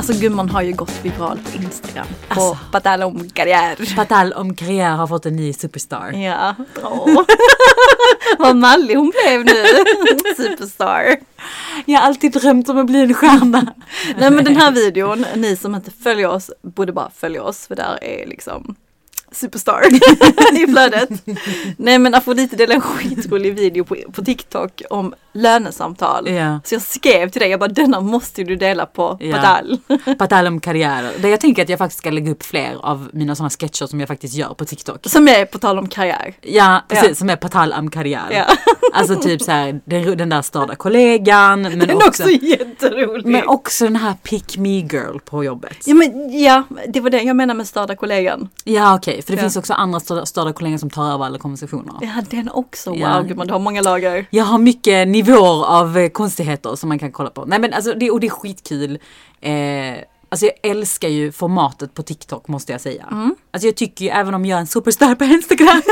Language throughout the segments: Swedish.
Alltså gumman har ju gått viralt på Instagram. På Patal om karriär. Patal om karriär har fått en ny superstar. Ja. Vad mallig hon blev nu. Superstar. Jag har alltid drömt om att bli en stjärna. Nej men den här videon, ni som inte följer oss borde bara följa oss. För där är liksom superstar i flödet. Nej men Afrodite delade en skitrolig video på TikTok om lönesamtal. Ja. Så jag skrev till dig, jag bara denna måste du dela på Patal. Patal om karriär. Där jag tänker att jag faktiskt ska lägga upp fler av mina sådana sketcher som jag faktiskt gör på TikTok. Som är på tal om karriär. Ja, precis. Som är Patal om karriär. Ja. Alltså typ så här, den där störda kollegan. Men den är också jätterolig. Men också den här pick me girl på jobbet. Ja, det var det jag menar med störda kollegan. Ja, okej. För det finns också andra störda kollegor som tar över alla konversationer. Ja, den också. Wow, gud, man har många lager. Jag har mycket nivåer av konstigheter som man kan kolla på. Nej men alltså, det är skitkul. Alltså jag älskar ju formatet på TikTok måste jag säga. Alltså jag tycker ju, även om jag är en superstar på Instagram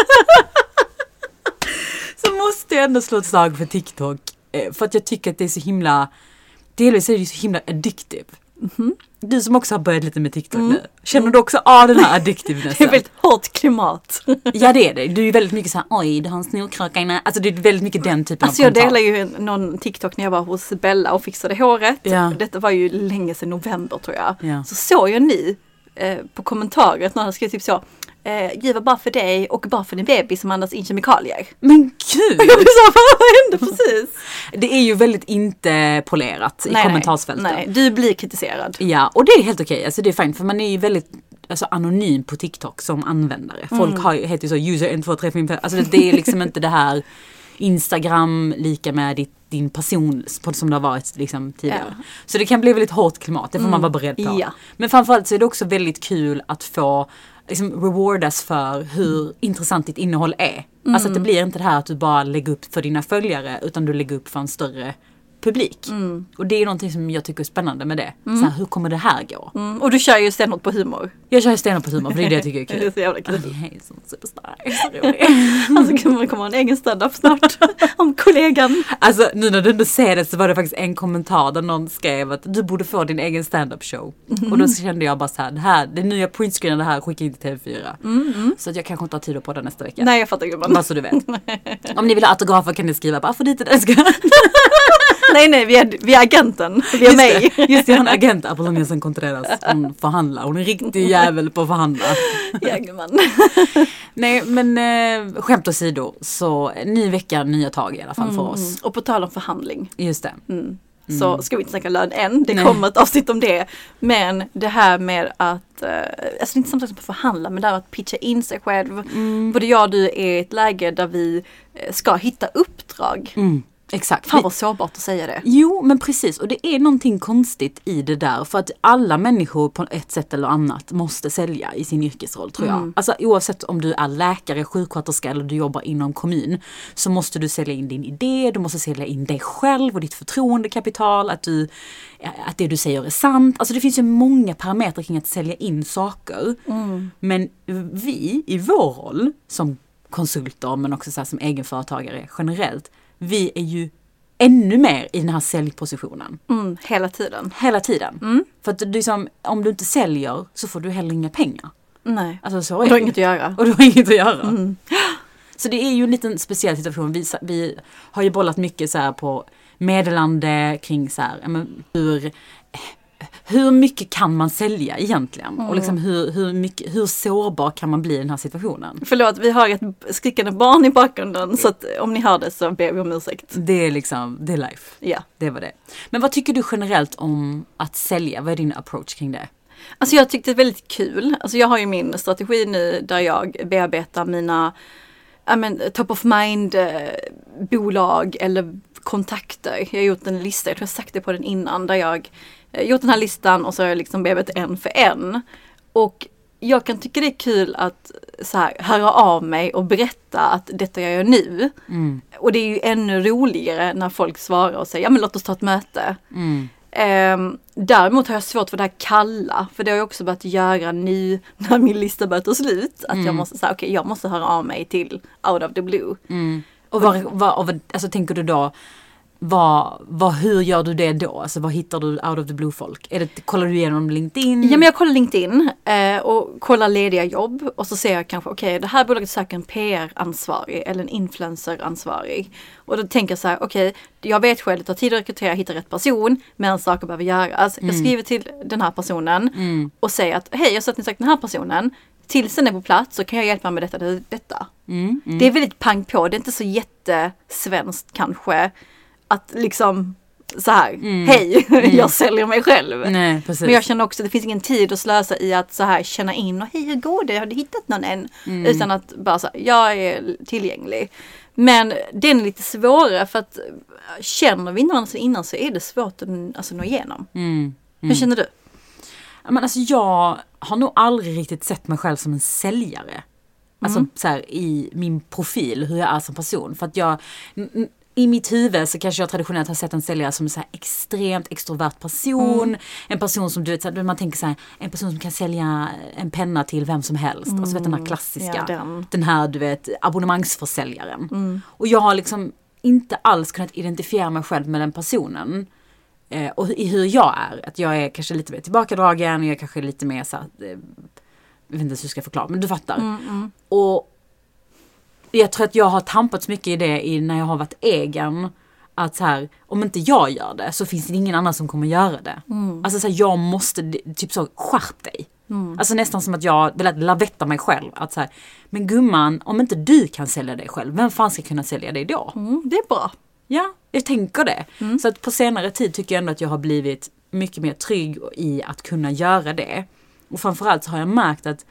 så måste jag ändå slå ett slag för TikTok. För att jag tycker att det är så himla, delvis är det så himla addictive. Du som också har börjat lite med TikTok nu. Känner du också av den här addictivenessen? Det är väldigt hårt klimat. Ja det är det. Du är väldigt mycket så här, oj du har en snorkraka inne. Alltså det är väldigt mycket den typen alltså, av jag delade ju någon TikTok när jag var hos Bella och fixade håret. Ja. Detta var ju länge sedan november tror jag. Ja. Så såg jag ni på kommentaret när han skrev typ så. Giv bara för dig och bara för din bebis som andas in kemikalier. Men gud! Jag sa, vad hände precis? Det är ju väldigt inte polerat i kommentarsfälten. Nej, du blir kritiserad. Ja, och det är helt okej. Alltså det är fint för man är ju väldigt anonym på TikTok som användare. Folk heter ju så user 1, 2, 3, 4, 5. Alltså det är liksom inte det här Instagram lika med din person som det har varit liksom tidigare. Ja. Så det kan bli väldigt hårt klimat, det får man vara beredd på. Ja. Men framförallt så är det också väldigt kul att få liksom rewardas för hur intressant ditt innehåll är. Alltså att det blir inte det här att du bara lägger upp för dina följare utan du lägger upp för en större publik. Och det är någonting som jag tycker är spännande med det. Så här, hur kommer det här gå? Och du kör ju stenhårt på humor. Jag kör stenhårt på humor för det är det jag tycker är kul. Det är så jävla kul. Hej som superstar. Så rolig. Alltså man kommer ha en egen stand-up snart om kollegan. Alltså nu när du ändå ser det så var det faktiskt en kommentar där någon skrev att du borde få din egen stand-up show. Och då kände jag bara så här, det är nu jag printscreenar det här, skickar in till TV4. Så att jag kanske inte har tid på det nästa vecka. Nej, jag fattar gumman. Bara så du vet. Om ni vill ha autografer kan ni skriva bara för dit det ska. Nej, vi är agenten. Vi är mig. Just det, han är agent Apollonia som kontrolleras. Hon förhandlar. Hon är en riktig jävel på att förhandla. Ja, gumman. Nej, men skämt åsido. Så ny vecka, nya tag i alla fall för oss. Och på tal om förhandling. Just det. Så ska vi inte snacka lön än. Det kommer ett avsnitt om det. Men det här med att, alltså inte samtidigt på förhandla, men det här att pitcha in sig själv. Både jag och du är i ett läge där vi ska hitta uppdrag. Exakt. Fan vad sårbart att säga det. Jo, men precis. Och det är någonting konstigt i det där. För att alla människor på ett sätt eller annat måste sälja i sin yrkesroll, tror jag. Alltså oavsett om du är läkare, sjuksköterska eller du jobbar inom kommun så måste du sälja in din idé, du måste sälja in dig själv och ditt förtroendekapital, att det du säger är sant. Alltså det finns ju många parametrar kring att sälja in saker. Men vi i vår roll som konsulter men också så här som egenföretagare generellt, vi är ju ännu mer i den här säljpositionen. Hela tiden. Hela tiden. För att liksom, om du inte säljer så får du heller inga pengar. Nej. Alltså, så och du har inget att göra. Och du har inget att göra. Så det är ju en liten speciell situation. Vi har ju bollat mycket så här på meddelande kring så här, men hur mycket kan man sälja egentligen? Och liksom hur sårbar kan man bli i den här situationen? Förlåt, vi har ett skrikande barn i bakgrunden så att om ni hör det så ber vi om ursäkt. Det är liksom, det är life. Ja. Det var det. Men vad tycker du generellt om att sälja? Vad är din approach kring det? Alltså jag tyckte det är väldigt kul. Alltså jag har ju min strategi nu där jag bearbetar mina top of mind bolag eller kontakter. Jag har gjort en lista, jag tror jag sagt det på den innan, där jag gjort den här listan och så har jag liksom bearbetat en för en. Och jag kan tycka det är kul att så här, höra av mig och berätta att detta jag gör nu. Och det är ju ännu roligare när folk svarar och säger, ja men låt oss ta ett möte. Däremot har jag svårt för det här kalla, för det har jag också börjat göra nu när min lista börjar ta slut. Att jag måste säga, okej, jag måste höra av mig till out of the blue. Och alltså tänker du då hur gör du det då? Alltså vad hittar du out of the blue folk? Kollar du igenom LinkedIn? Ja, men jag kollar LinkedIn och kollar lediga jobb och så ser jag kanske okej, det här bolaget söker en PR-ansvarig eller en influencer-ansvarig. Och då tänker jag så här, okej, jag vet själv, det tar tid att rekrytera, hitta rätt person, men saker behöver göras. Jag skriver till den här personen och säger att hej, jag har sett ni sagt den här personen. Tills den är på plats så kan jag hjälpa med detta. Det är väldigt pang på, det är inte så jättesvenskt kanske. Att liksom så här, hej, jag säljer mig själv. Nej, precis. Men jag känner också att det finns ingen tid att slösa i att så här känna in och hej, hur går det? Har du hittat någon än? Utan att bara så här, jag är tillgänglig. Men den är lite svårare för att känner vi inte varandra innan så är det svårt att nå igenom. Hur känner du? Men alltså jag har nog aldrig riktigt sett mig själv som en säljare. Alltså så här, i min profil, hur jag är som person. För att i mitt huvud så kanske jag traditionellt har sett en säljare som en så här extremt extrovert person. En person som du vet, man tänker så här, en person som kan sälja en penna till vem som helst. Alltså vet den här klassiska, den här du vet, abonnemangsförsäljaren. Och jag har liksom inte alls kunnat identifiera mig själv med den personen. Och i hur jag är. Att jag är kanske lite mer tillbakadragen, jag är kanske lite mer så här, jag vet inte hur jag ska förklara, men du fattar. Och jag tror att jag har tampats mycket i det när jag har varit egen. Att så här, om inte jag gör det så finns det ingen annan som kommer göra det. Alltså så här, jag måste, typ så, skärp dig. Alltså nästan som att jag vill lavetta mig själv. Att så här, men gumman, om inte du kan sälja dig själv, vem fan ska kunna sälja dig då? Det är bra. Ja, jag tänker det. Så att på senare tid tycker jag ändå att jag har blivit mycket mer trygg i att kunna göra det. Och framförallt så har jag märkt att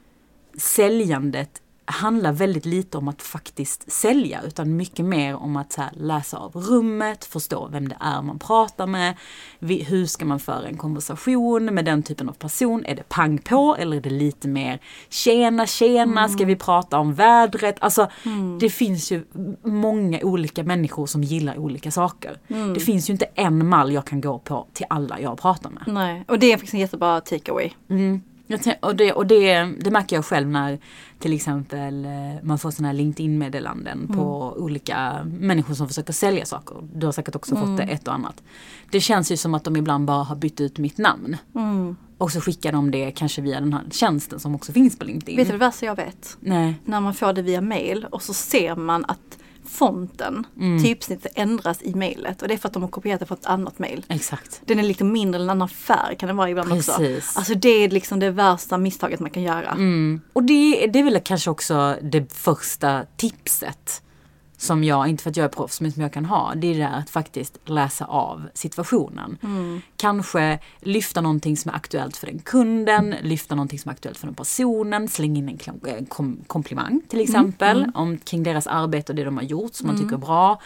säljandet handlar väldigt lite om att faktiskt sälja, utan mycket mer om att så här, läsa av rummet, förstå vem det är man pratar med, hur ska man föra en konversation med den typen av person, är det pang på eller är det lite mer tjena, ska vi prata om vädret, alltså det finns ju många olika människor som gillar olika saker. Det finns ju inte en mall jag kan gå på till alla jag pratar med. Nej, och det är faktiskt en jättebra takeaway. Och det märker jag själv när till exempel man får såna här LinkedIn-meddelanden på olika människor som försöker sälja saker. Du har säkert också fått det ett och annat. Det känns ju som att de ibland bara har bytt ut mitt namn. Och så skickar de det kanske via den här tjänsten som också finns på LinkedIn. Vet du det värsta jag vet? Nej. När man får det via mail och så ser man att fonten, typsnittet ändras i mejlet. Och det är för att de har kopierat det från ett annat mejl. Exakt. Den är lite mindre än en annan färg kan det vara ibland också. Alltså det är liksom det värsta misstaget man kan göra. Och det är väl kanske också det första tipset som jag, inte för att jag är proffs, men som jag kan ha, det är det att faktiskt läsa av situationen. Kanske lyfta någonting som är aktuellt för den kunden, lyfta någonting som är aktuellt för den personen, släng in en komplimang till exempel kring deras arbete och det de har gjort som man tycker är bra.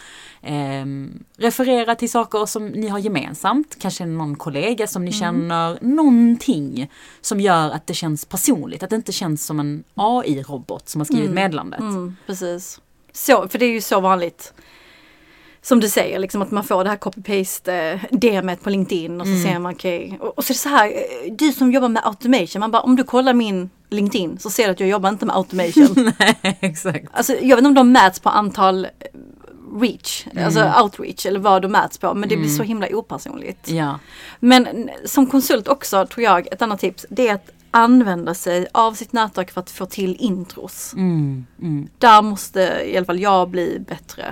Referera till saker som ni har gemensamt, kanske någon kollega som ni känner, någonting som gör att det känns personligt, att det inte känns som en AI-robot som har skrivit meddelandet. Precis. Så, för det är ju så vanligt som du säger, liksom att man får det här copy-paste DM:et på LinkedIn och så ser man okej. Och så är det så här, du som jobbar med automation, man bara, om du kollar min LinkedIn så ser du att jag jobbar inte med automation. Nej, exakt. Alltså jag vet inte om de mäts på antal reach, alltså outreach eller vad de mäts på, men det blir så himla opersonligt. Ja. Men som konsult också tror jag, ett annat tips, det är att använda sig av sitt nätverk för att få till intros. Där måste i alla fall jag bli bättre.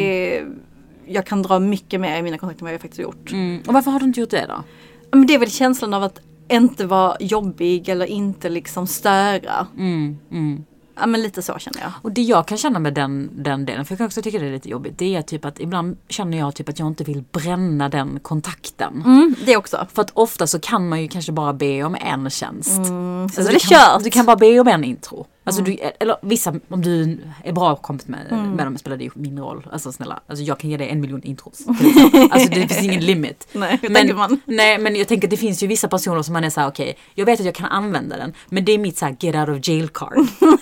Jag kan dra mycket mer i mina kontakter än vad jag faktiskt har gjort. Och varför har du inte gjort det då? Men det är väl känslan av att inte vara jobbig eller inte liksom störa. Ja, men lite så känner jag. Och det jag kan känna med den delen, för jag kan också tycka det är lite jobbigt, det är typ att ibland känner jag typ att jag inte vill bränna den kontakten. Det också. För att ofta så kan man ju kanske bara be om en tjänst. Så det är kört. Du kan bara be om en intro. Alltså eller vissa, om du är bra kompis med dem, spelar det ju min roll. Alltså snälla, alltså jag kan ge dig 1 miljon intros. Alltså det finns ingen limit. Nej, tänker man. Nej, men jag tänker att det finns ju vissa personer som man är så här, okej, jag vet att jag kan använda den, men det är mitt så här get out of jail card.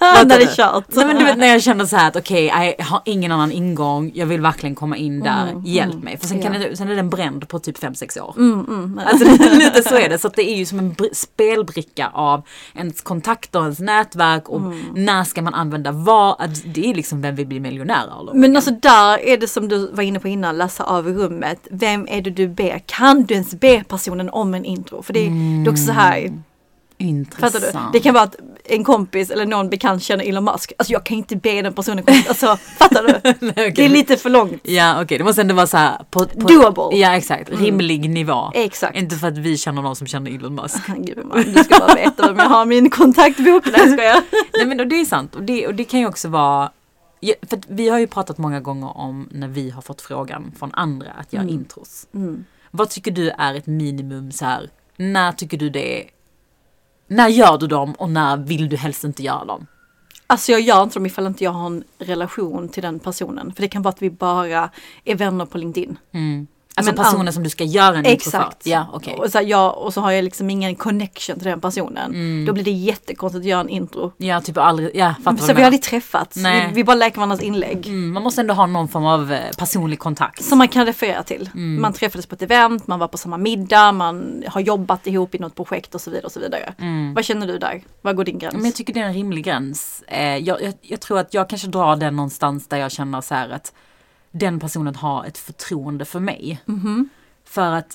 När det är kört. Nej, men du vet när jag känner så här att okej, jag har ingen annan ingång. Jag vill verkligen komma in där. Hjälp mig. För sen är den bränd på typ 5-6 år. Alltså lite så är det. Så att det är ju som en spelbricka av ens kontakter, ens nätverk. Och när ska man använda vad? Det är liksom vem vill bli miljonär. Men alltså där är det som du var inne på innan, läsa av rummet. Vem är det du ber? Kan du ens be personen om en intro? För det är också så här. Intressant. Fattar du? Det kan vara att en kompis eller någon bekant känner Elon Musk. Alltså jag kan inte be den personen komma. Alltså fattar du? Nej, okay. Det är lite för långt. Ja okej, det måste ändå vara så här på doable. Ja exakt, rimlig nivå. Exakt. Inte för att vi känner någon som känner Elon Musk. Gud, du ska bara veta vem jag har min kontaktbok. Nej, ska jag. Nej men det är sant. Och det kan ju också vara. För att vi har ju pratat många gånger om när vi har fått frågan från andra att göra intros. Vad tycker du är ett minimum så här? När tycker du det är? När gör du dem och när vill du helst inte göra dem? Alltså jag gör inte dem ifall inte jag har en relation till den personen. För det kan vara att vi bara är vänner på LinkedIn. Alltså personen som du ska göra en intro för. Ja, okej. Och så har jag liksom ingen connection till den personen. Då blir det jättekonstigt att göra en intro. Ja, typ aldrig, fattar så vi har aldrig träffats. Vi bara läker varandras inlägg. Man måste ändå ha någon form av personlig kontakt. Som man kan referera till. Man träffades på ett event, man var på samma middag, man har jobbat ihop i något projekt och så vidare och så vidare. Vad känner du där? Vad går din gräns? Men jag tycker det är en rimlig gräns. Jag tror att jag kanske drar den någonstans där jag känner så här att den personen har ett förtroende för mig. För att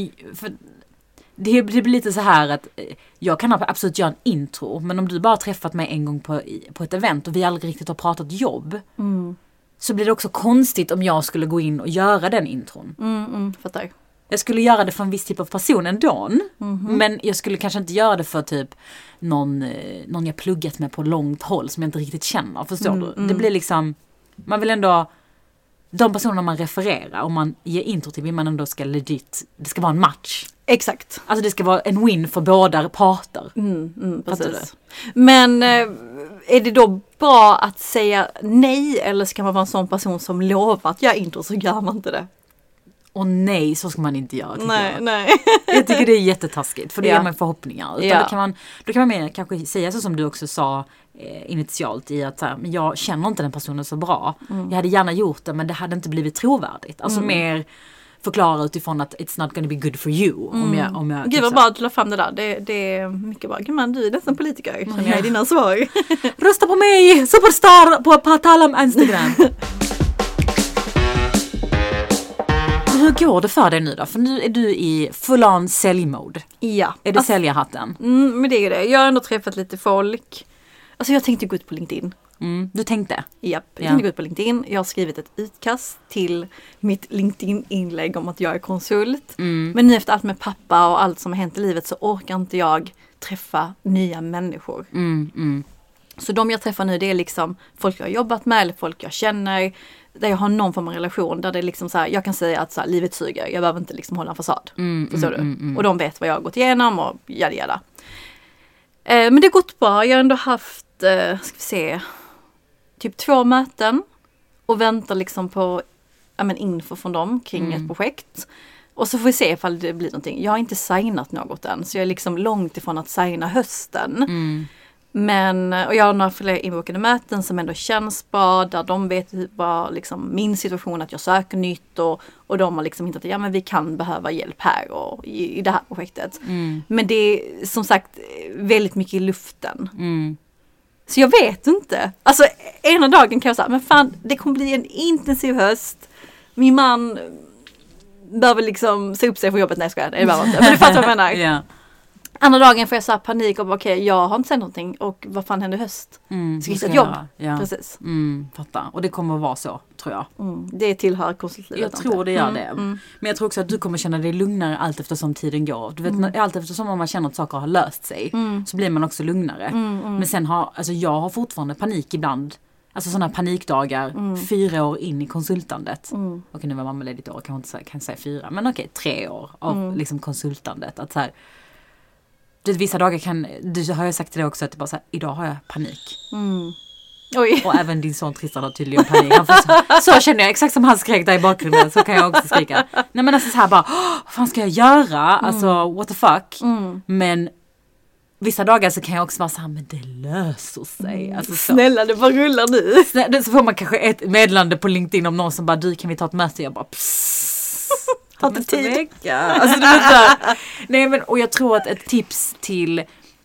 det blir lite så här att jag kan absolut göra en intro, men om du bara träffat mig en gång på ett event och vi aldrig riktigt har pratat jobb, så blir det också konstigt om jag skulle gå in och göra den intron. Fattar. Jag skulle göra det för en viss typ av person ändå, men jag skulle kanske inte göra det för typ någon jag pluggat med på långt håll som jag inte riktigt känner, förstår du? Det blir liksom, man vill ändå de personerna man refererar och man ger intro till, vill man ändå ska legit, det ska vara en match. Exakt. Alltså det ska vara en win för båda parter. Precis. Men är det då bra att säga nej, eller ska man vara en sån person som lovar att göra intro så gör man inte det? Och nej, så ska man inte göra. Nej. Jag tycker det är jättetaskigt, för det ger man förhoppningar. Utan då kan man mer kanske säga så som du också sa initialt i att så här, men jag känner inte den personen så bra. Jag hade gärna gjort det, men det hade inte blivit trovärdigt. Alltså mer förklara utifrån att it's not gonna be good for you. Om jag Gud vad bra att du la fram det där. Det är mycket bra. Gud man, du är nästan politiker. Känner jag i dina svar. Rösta på mig! Superstar på Talam Instagram. Hur går det för dig nu då? För nu är du i full on säljmode. Ja. Är det säljarhatten? Men det är det. Jag har ändå träffat lite folk. Alltså jag tänkte gå ut på LinkedIn. Du tänkte? Japp, jag tänkte gå ut på LinkedIn. Jag har skrivit ett utkast till mitt LinkedIn-inlägg om att jag är konsult. Men nu efter allt med pappa och allt som har hänt i livet så orkar inte jag träffa nya människor. Så de jag träffar nu, det är liksom folk jag har jobbat med eller folk jag känner. Där jag har någon form av relation där det är liksom så här, jag kan säga att så här, livet suger. Jag behöver inte liksom hålla en fasad. Förstår du? Och de vet vad jag har gått igenom och jada. Men det har gått bra. Jag har ändå haft, ska vi se, typ 2 möten. Och väntar liksom på info från dem kring ett projekt. Och så får vi se ifall det blir någonting. Jag har inte signat något än. Så jag är liksom långt ifrån att signa hösten. Men, och jag har några fler inbokade möten som ändå känns bra. Där de vet vad liksom min situation, att jag söker nytt. Och de har liksom inte att men vi kan behöva hjälp här och i det här projektet. Men det är som sagt väldigt mycket i luften. Så jag vet inte. Alltså ena dagen kan jag säga, men fan det kommer bli en intensiv höst. Min man behöver liksom se upp sig för jobbet. Nej, ska jag det behöver inte. Men du fattar vad jag menar. Yeah. Andra dagen får jag så här panik och okej, jag har inte sett någonting och vad fan händer i höst? Ska hitta ett jobb. Ja. Precis. Fattar. Och det kommer att vara så, tror jag. Det tillhör konsultlivet. Jag tror det gör det. Men jag tror också att du kommer känna dig lugnare allt eftersom tiden går. Du vet, allt eftersom man känner att saker har löst sig så blir man också lugnare. Men sen jag har fortfarande panik ibland. Alltså sådana panikdagar 4 år in i konsultandet. Okej, nu var mamma ledigt år, kan säga 4. Men okej, 3 år av liksom konsultandet. Att så här, vissa dagar har jag sagt till dig också att det bara så här, idag har jag panik. Oj. Och även din son Tristan har tydligen panik. Så känner jag, exakt som han skrek där i bakgrunden, så kan jag också skrika. Nej men alltså så här bara, vad fan ska jag göra? Alltså what the fuck? Men vissa dagar så kan jag också vara så här, men det löser sig. Alltså så. Snälla, det bara rullar nu. Så får man kanske ett meddelande på LinkedIn om någon som bara, du kan vi ta ett möte? Jag bara, har inte tid. Vecka. Alltså, det där. Nej, men, och jag tror att ett tips till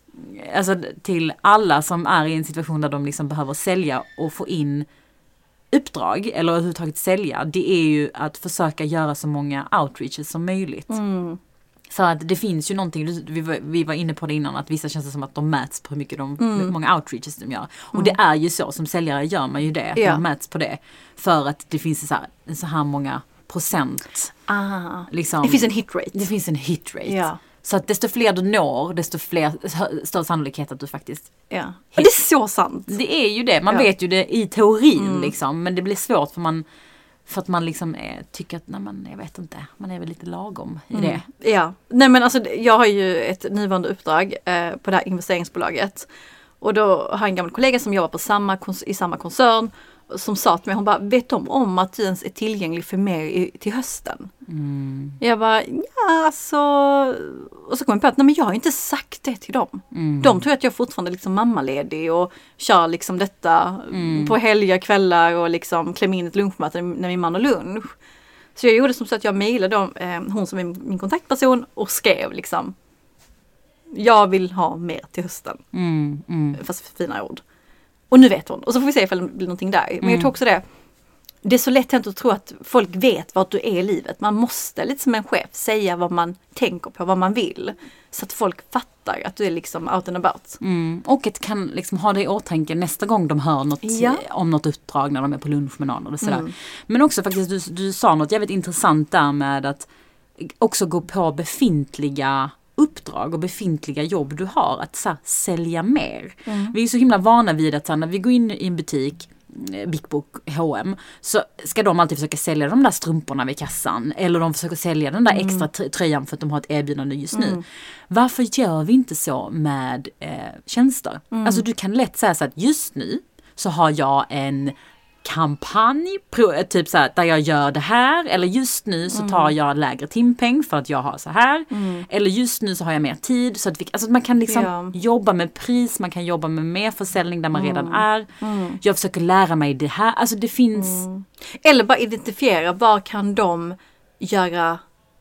alla som är i en situation där de liksom behöver sälja och få in uppdrag eller överhuvudtaget sälja, det är ju att försöka göra så många outreaches som möjligt. För att det finns ju någonting, vi var inne på det innan, att vissa känns det som att de mäts på hur mycket många outreaches de gör. Och det är ju som säljare gör man ju det, man mäts på det. För att det finns så här många procent. Liksom, det finns en hitrate. Det finns en hitrate. Ja. Så att desto fler du når, desto större sannolikhet att du faktiskt... Ja. Och det är så sant. Det är ju det. Man vet ju det i teorin liksom. Men det blir svårt för att man liksom tycker att, nej men jag vet inte, man är väl lite lagom i det. Ja, nej men alltså jag har ju ett nuvarande uppdrag på det här investeringsbolaget. Och då har jag en gammal kollega som jobbar i samma koncern som sa till mig, hon bara, vet de om att du ens är tillgänglig för mer till hösten? Jag bara, ja alltså, och så kom jag på att nej men jag har inte sagt det till dem. De tror att jag fortfarande är liksom mammaledig och kör liksom detta på helger, kvällar och liksom klämmer in ett lunchmöte när min man har lunch. Så jag gjorde som så att jag mejlade hon som är min kontaktperson och skrev liksom, jag vill ha mer till hösten. Fast för fina ord. Och nu vet hon. Och så får vi se ifall det blir någonting där. Men jag tror också det är så lätt att tro att folk vet vad du är i livet. Man måste lite som en chef säga vad man tänker på, vad man vill. Så att folk fattar att du är liksom out and about. Och att kan liksom ha det i åtanke nästa gång de hör något om något uppdrag när de är på lunch med någon. Och sådär. Men också faktiskt, du sa något jävligt intressant där med att också gå på befintliga uppdrag och befintliga jobb du har, att så här, sälja mer. Vi är så himla vana vid att så här, när vi går in i en butik, Big Book, H&M, så ska de alltid försöka sälja de där strumporna vid kassan, eller de försöker sälja den där extra tröjan för att de har ett erbjudande just nu. Varför gör vi inte så med tjänster? Alltså du kan lätt säga så att just nu så har jag en kampanj, typ så här, där jag gör det här, eller just nu så tar jag lägre timpeng för att jag har så här, eller just nu så har jag mer tid, så att alltså man kan liksom jobba med pris, man kan jobba med mer försäljning där man redan är. Jag försöker lära mig det här, alltså det finns eller bara identifiera, vad kan de göra,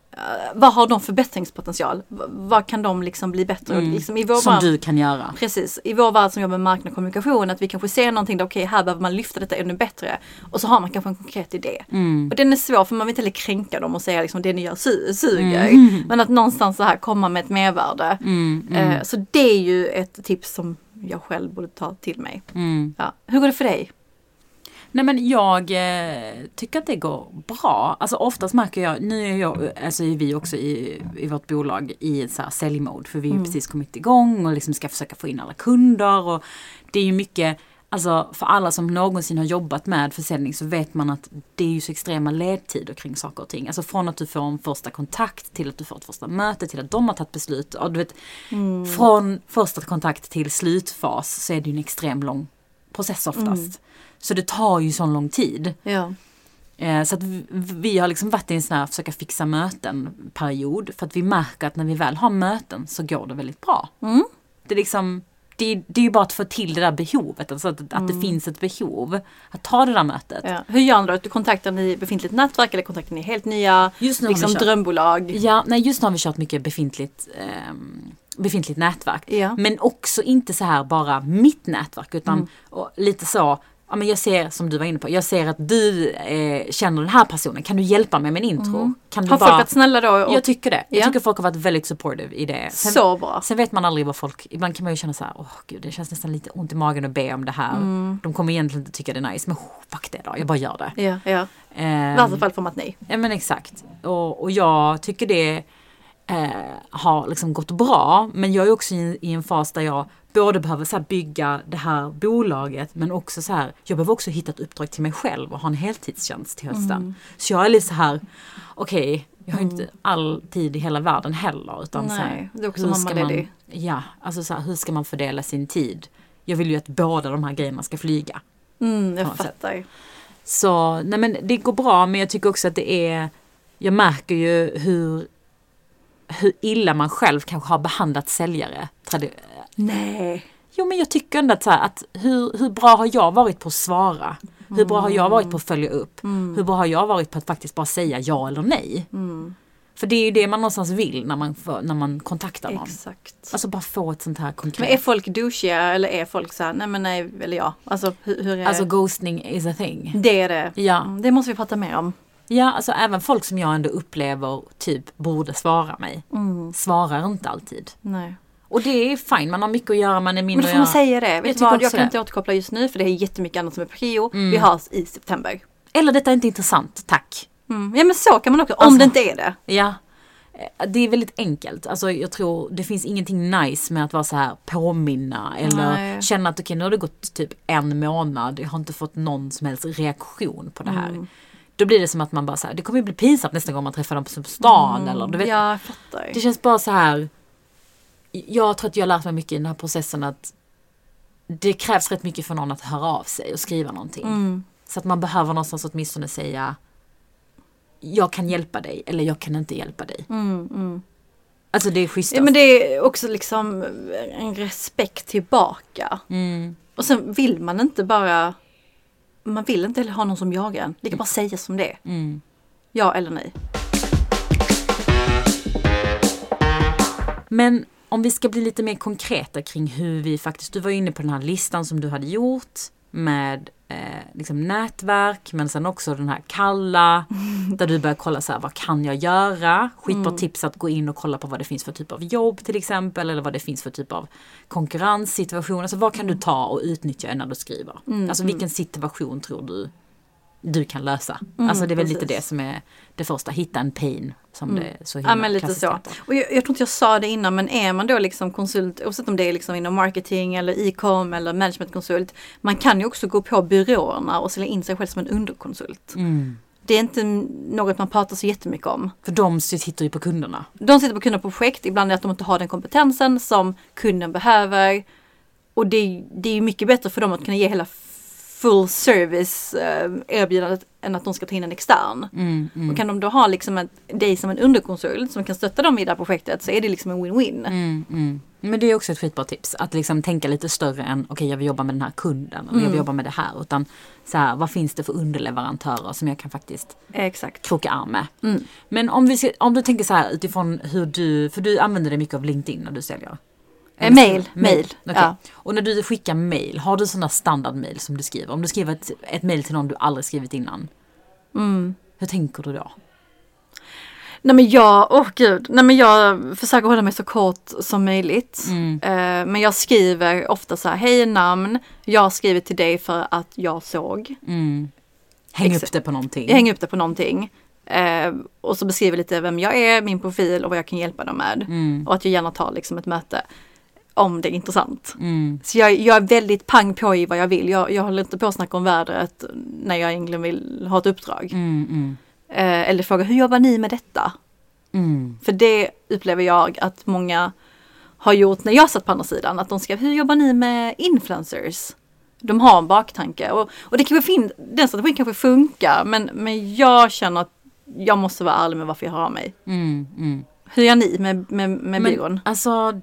vad har de förbättringspotential? Vad kan de liksom bli bättre? Liksom i vår som du kan göra. Precis. I vår värld som jobbar med marknad och kommunikation, att vi kanske ser någonting där, okej, här behöver man lyfta detta ännu bättre. Och så har man kanske en konkret idé. Och den är svår, för man vill inte heller kränka dem och säga liksom, det ni gör suger. Men att någonstans så här komma med ett mervärde. Så det är ju ett tips som jag själv borde ta till mig. Ja. Hur går det för dig? Nej, men jag tycker att det går bra. Alltså oftast märker jag, nu är vi också i vårt bolag i så här säljmode, för vi har precis kommit igång och liksom ska försöka få in alla kunder, och det är ju mycket, alltså för alla som någonsin har jobbat med försäljning så vet man att det är ju så extrema ledtider kring saker och ting. Alltså från att du får en första kontakt till att du får ett första möte till att de har tagit beslut. Och du vet, från första kontakt till slutfas så är det ju en extrem lång process oftast. Så det tar ju så lång tid. Ja. Så att vi har liksom varit i en sån här försöka fixa möten-period. För att vi märker att när vi väl har möten så går det väldigt bra. Det är liksom, det är ju bara att få till det där behovet. Alltså att det finns ett behov att ta det där mötet. Ja. Hur gör du? Att du kontaktar ni befintligt nätverk eller kontaktar ni helt nya liksom drömbolag? Ja, nej, just nu har vi kört mycket befintligt nätverk. Ja. Men också inte så här bara mitt nätverk, utan lite så. Ja, men jag ser, som du var inne på, jag ser att du känner den här personen. Kan du hjälpa mig med en intro? Kan du har folk varit snälla då? Jag tycker det. Jag tycker folk har varit väldigt supportive i det. Så bra. Sen vet man aldrig vad folk, ibland kan man ju känna så här, gud, det känns nästan lite ont i magen att be om det här. De kommer egentligen inte tycka det är nice, men fuck det då, jag bara gör det. Ja. I varje fall får man ett nej. Ja, men exakt. Och jag tycker det har liksom gått bra, men jag är också i en fas där jag både behöver så här bygga det här bolaget, men också så här, jag behöver också hitta ett uppdrag till mig själv och ha en heltidstjänst till hösten. Så jag är lite så här, okej, jag har inte all tid i hela världen heller, utan nej, så här, det är också mammaledig. Ja, alltså så här, hur ska man fördela sin tid? Jag vill ju att båda de här grejerna ska flyga. Jag fattar. Så, nej men det går bra, men jag tycker också att det är, jag märker ju hur illa man själv kanske har behandlat säljare Nej. Jo, men jag tycker ändå att, så här, att hur bra har jag varit på att svara? Hur bra har jag varit på att följa upp? Hur bra har jag varit på att faktiskt bara säga ja eller nej? För det är ju det man någonstans vill när man kontaktar någon. Exakt. Alltså bara få ett sånt här konkret. Men är folk douchiga eller är folk så här, nej men nej, eller ja. Alltså hur är Alltså ghosting is a thing. det? Är det. Ja. Det måste vi prata mer om. Ja, alltså även folk som jag ändå upplever typ borde svara mig. Svarar inte alltid. Nej. Och det är fine, man har mycket att göra, man är mindre. Men då får man säga det. Vet du vad, jag kan det. inte återkoppla just nu för det är jättemycket annat som är prio. Vi har i september. Eller detta är inte intressant, tack. Ja men så kan man också, om Alltså, det inte är det. Ja, det är väldigt enkelt. Alltså jag tror det finns ingenting nice med att vara så här påminna eller känna att okej, nu har det gått typ 1 månad, jag har inte fått någon som helst reaktion på det här. Då blir det som att man bara så här, det kommer ju bli pinsamt nästa gång man träffar dem på stan eller du vet. Jag fattar. Det känns bara så här. Jag tror att jag har lärt mig mycket i den här processen att det krävs rätt mycket för någon att höra av sig och skriva någonting. Så att man behöver någonstans åtminstone säga jag kan hjälpa dig eller jag kan inte hjälpa dig. Alltså det är schysst. Ja, men det är också liksom en respekt tillbaka. Och sen vill man inte bara, man vill inte heller ha någon som jagar en. Det kan bara säga som det är. Ja eller nej. Men om vi ska bli lite mer konkreta kring hur vi faktiskt, du var inne på den här listan som du hade gjort med liksom nätverk, men sen också den här kalla, där du börjar kolla så här, vad kan jag göra? Skitbra tips att gå in och kolla på vad det finns för typ av jobb till exempel, eller vad det finns för typ av konkurrenssituation. Alltså vad kan du ta och utnyttja när du skriver? Alltså vilken situation tror du kan lösa? Alltså det är väl lite det som är det första, hitta en pain som det så himla men lite så. Och jag tror inte jag sa det innan, men är man då liksom konsult, oavsett om det är liksom inom marketing eller e-com eller managementkonsult, man kan ju också gå på byråerna och sälja in sig själv som en underkonsult. Det är inte något man pratar så jättemycket om. För de sitter ju på kunderna. De sitter på kunderna på projekt, ibland är det att de inte har den kompetensen som kunden behöver. Och det är ju mycket bättre för dem att kunna ge hela full service erbjudandet än att de ska ta in en extern. Och kan de då ha liksom dig som en underkonsult som kan stötta dem i det här projektet, så är det liksom en win-win. Men det är också ett skitbra tips. Att liksom tänka lite större än okej, jag vill jobba med den här kunden och jag vill jobba med det här. Utan så här, vad finns det för underleverantörer som jag kan faktiskt kroka arm med. Men om du tänker så här utifrån hur för du använder det mycket av LinkedIn när du säljer. Mail. Okay. Ja. Och när du skickar mail, har du sådana standardmail som du skriver? Om du skriver ett mail till någon du aldrig skrivit innan. Hur tänker du då? Nej men jag försöker hålla mig så kort som möjligt. Men jag skriver ofta så här, hej namn, jag skriver till dig för att jag såg. Häng upp det på någonting. Jag hänger upp det på någonting. Och så beskriver lite vem jag är, min profil och vad jag kan hjälpa dem med. Och att jag gärna tar liksom ett möte om det är intressant. Så jag är väldigt pang på i vad jag vill. Jag håller inte på att snacka om vädret när jag egentligen vill ha ett uppdrag. Eller fråga, hur jobbar ni med detta? För det upplever jag att många har gjort när jag satt på andra sidan. Att de skrev, hur jobbar ni med influencers? De har en baktanke. Och det kan den strategin kanske funkar. Men jag känner att jag måste vara ärlig med varför jag hör av mig. Hur gör ni med byrån? Alltså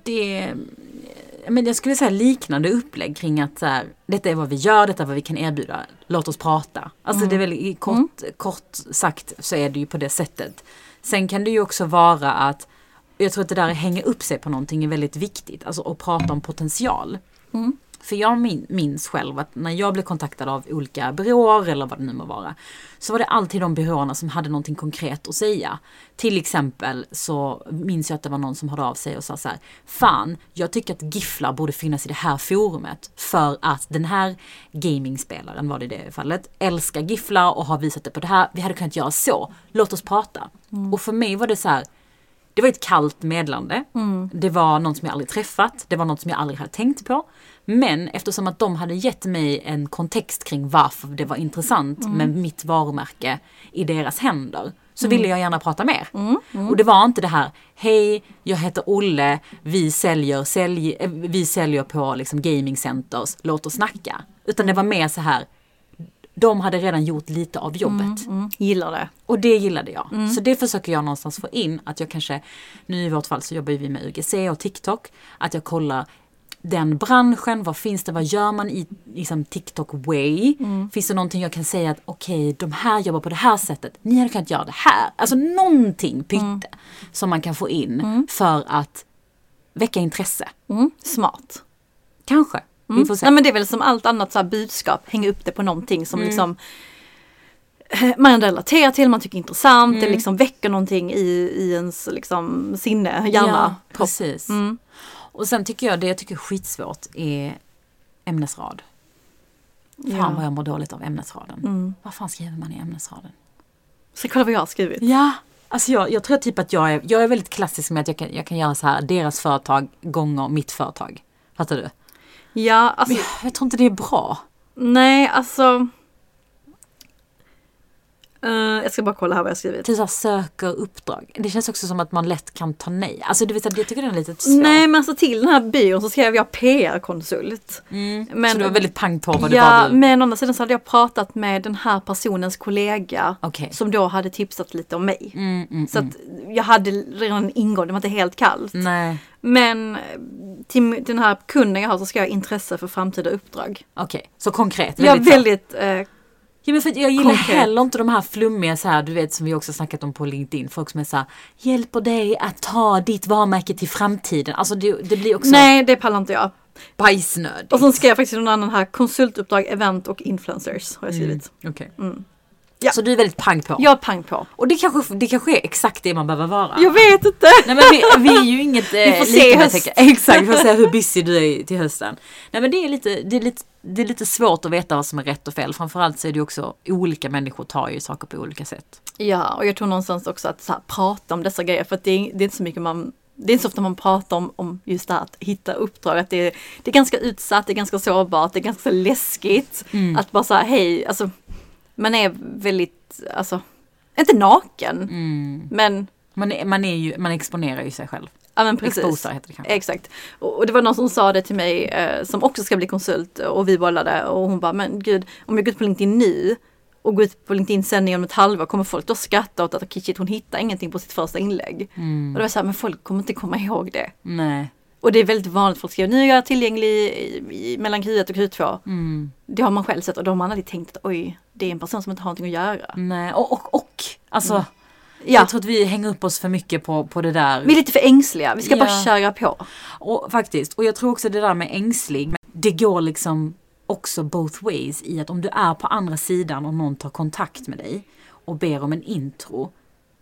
men jag skulle säga liknande upplägg kring att så här, detta är vad vi gör, detta är vad vi kan erbjuda. Låt oss prata. Alltså det är väl kort sagt så är det ju på det sättet. Sen kan det ju också vara att jag tror att det där hänga upp sig på någonting är väldigt viktigt. Alltså att prata om potential. För jag minns själv att när jag blev kontaktad av olika byråer eller vad det nu må vara, så var det alltid de byråerna som hade någonting konkret att säga. Till exempel så minns jag att det var någon som hörde av sig och sa så här, fan, jag tycker att gifflar borde finnas i det här forumet för att den här gamingspelaren, var det i det fallet, älskar gifflar och har visat det på det här. Vi hade kunnat göra så. Låt oss prata. Och för mig var det så här, det var ett kallt medlande. Det var någon som jag aldrig träffat. Det var något som jag aldrig hade tänkt på. Men eftersom att de hade gett mig en kontext kring varför det var intressant med mitt varumärke i deras händer, så ville jag gärna prata mer. Och det var inte det här, hej, jag heter Olle, vi säljer på liksom gaming centers, låt oss snacka. Utan det var mer så här, de hade redan gjort lite av jobbet. Gillar det. Och det gillade jag. Så det försöker jag någonstans få in. Att jag kanske, nu i vårt fall så jobbar vi med UGC och TikTok. Att jag kollar, den branschen, vad finns det, vad gör man i liksom, TikTok way? Finns det någonting jag kan säga att okej, de här jobbar på det här sättet, ni hade kunnat göra det här. Alltså någonting pytte som man kan få in för att väcka intresse. Smart. Kanske, vi får se. Nej, men det är väl som allt annat så här budskap, hänga upp det på någonting som liksom man relaterar till, man tycker är intressant, det liksom väcker någonting i ens liksom sinne, hjärna. Ja, precis. Och sen tycker jag, det jag tycker är skitsvårt är ämnesrad. Fan vad jag mår dåligt av ämnesraden. Vad fan skriver man i ämnesraden? Så kolla vad jag har skrivit. Ja, alltså jag tror typ att jag är väldigt klassisk med att jag kan göra så här, deras företag gånger mitt företag. Fattar du? Ja, alltså. Men jag tror inte det är bra. Nej, alltså. Jag ska bara kolla här vad jag har skrivit. Typ så här, söker uppdrag. Det känns också som att man lätt kan ta nej. Alltså du vet att jag tycker den är lite svår. Nej, men alltså till den här byrån så skrev jag PR-konsult. Men, så du var väldigt pang på vad det var Ja, men å andra sidan så hade jag pratat med den här personens kollega som då hade tipsat lite om mig. Så att jag hade redan en ingång, det var inte helt kallt. Nej. Men till den här kunden jag har så ska jag ha intresse för framtida uppdrag. Okej, så konkret. Jag är väldigt ja, men för jag gillar heller inte de här flummiga så här, du vet som vi också snackat om på LinkedIn, folk som är så här, hjälper dig att ta ditt varumärke till framtiden. Alltså det blir också. Nej, det pallar inte jag. Bajsnödigt. Och så skrev jag faktiskt någon annan här, konsultuppdrag, event och influencers har jag skrivit. Okej. Ja. Så du är väldigt pang på. Jag är pang på. Och det kanske är exakt det man behöver vara. Jag vet inte. Nej, men vi är ju inget vi får se exakt, vi får se hur busy du är till hösten. Nej, men det är lite svårt att veta vad som är rätt och fel. Framförallt så är det ju också olika människor tar ju saker på olika sätt. Ja, och jag tror någonstans också att så här, prata om dessa grejer, för att det är inte så mycket det är inte så ofta man pratar om just det här att hitta uppdrag, att det är ganska utsatt, det är ganska sårbart, det är ganska läskigt att bara säga hej, alltså man är väldigt, alltså inte naken, men man exponerar ju sig själv. Ja, men precis. Exposa heter det kanske. Exakt. Och det var någon som sa det till mig som också ska bli konsult och vi bollade och hon bara, men gud, om jag går ut på LinkedIn nu och går ut på LinkedIn sen om ett halvår kommer folk då skratta åt att shit, hon hittar ingenting på sitt första inlägg. Och det var så här, men folk kommer inte komma ihåg det. Nej. Och det är väldigt vanligt, folk skriver, nu är jag tillgänglig mellan Q1 och Q2. Det har man själv sett och då har man aldrig tänkt att oj, det är en person som inte har någonting att göra. Nej, och alltså jag tror att vi hänger upp oss för mycket på det där. Vi är lite för ängsliga, vi ska bara köra på. Och faktiskt, och jag tror också det där med ängslig, det går liksom också both ways i att om du är på andra sidan och någon tar kontakt med dig och ber om en intro,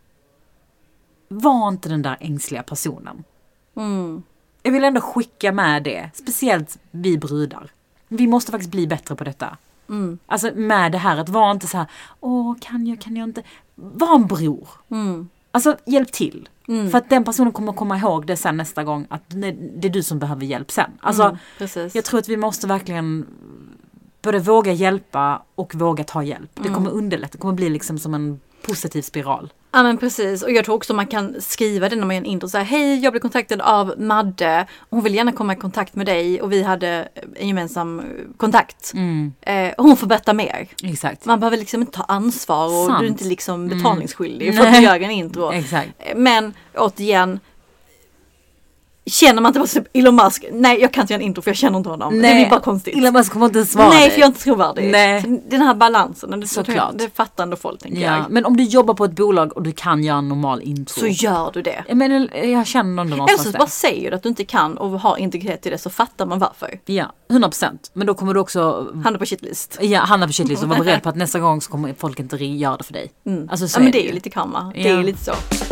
var inte den där ängsliga personen. Jag vill ändå skicka med det, speciellt vi brudar. Vi måste faktiskt bli bättre på detta. Alltså med det här att vara inte så här, kan jag inte, var en bror. Alltså hjälp till. För att den personen kommer komma ihåg det sen nästa gång att det är du som behöver hjälp sen. Alltså jag tror att vi måste verkligen både våga hjälpa och våga ta hjälp. Det kommer underlätta, det kommer bli liksom som en positiv spiral. Ja, men precis, och jag tror också man kan skriva det när man gör en intro och säga, hej, jag blev kontaktad av Madde, hon vill gärna komma i kontakt med dig och vi hade en gemensam kontakt. Hon får berätta mer. Exakt. Man behöver liksom inte ta ansvar och Sant. du är inte liksom betalningsskyldig för att du gör en intro. Exakt. Men återigen, känner man inte bara typ Elon Musk, nej jag kan inte göra en intro för jag känner inte honom. Nej, det blir bara konstigt. Elon Musk kommer inte svara Nej, dig. för jag är inte trovärdig. Nej. Så den här balansen, det fattar ändå folk, tänker jag. Men om du jobbar på ett bolag och du kan göra en normal intro. Så gör du det. Men jag känner ändå någonstans eller så bara säger du att du inte kan och har integritet i det, så fattar man varför. Ja, 100%. Men då kommer du också hamna på shitlist. Ja, hamna på shitlist och vara beredd på att nästa gång så kommer folk inte göra det för dig. Alltså, så men det är ju lite karma. Det är lite så.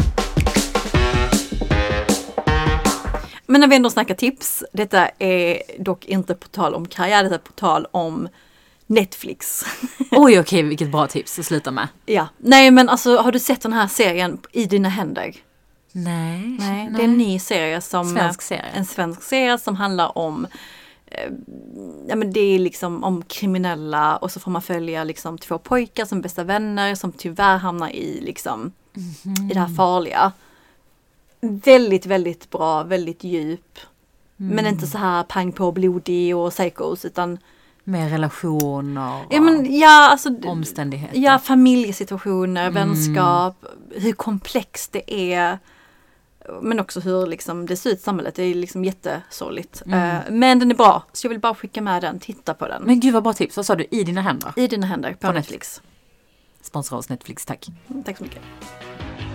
Men när vi ändå snackar tips, detta är dock inte på tal om karriär, detta är på tal om Netflix. Oj, okej, vilket bra tips att sluta med. Ja, nej men alltså har du sett den här serien I dina händer? Nej. Det är en ny serie en svensk serie som handlar om men det är liksom om kriminella och så får man följa liksom 2 pojkar som bästa vänner som tyvärr hamnar i liksom i det här farliga. Väldigt, väldigt bra, väldigt djup. Men inte så här pang på blodig och psychos, utan med relationer och omständigheter. Ja, familjesituationer, vänskap, hur komplext det är. Men också hur liksom, det ser ut i samhället. Det är liksom jättesorgligt. Men den är bra. Så jag vill bara skicka med den. Titta på den. Men gud vad bra tips. Vad sa du? I dina händer? I dina händer på Netflix. Sponsra oss Netflix, tack. Tack så mycket.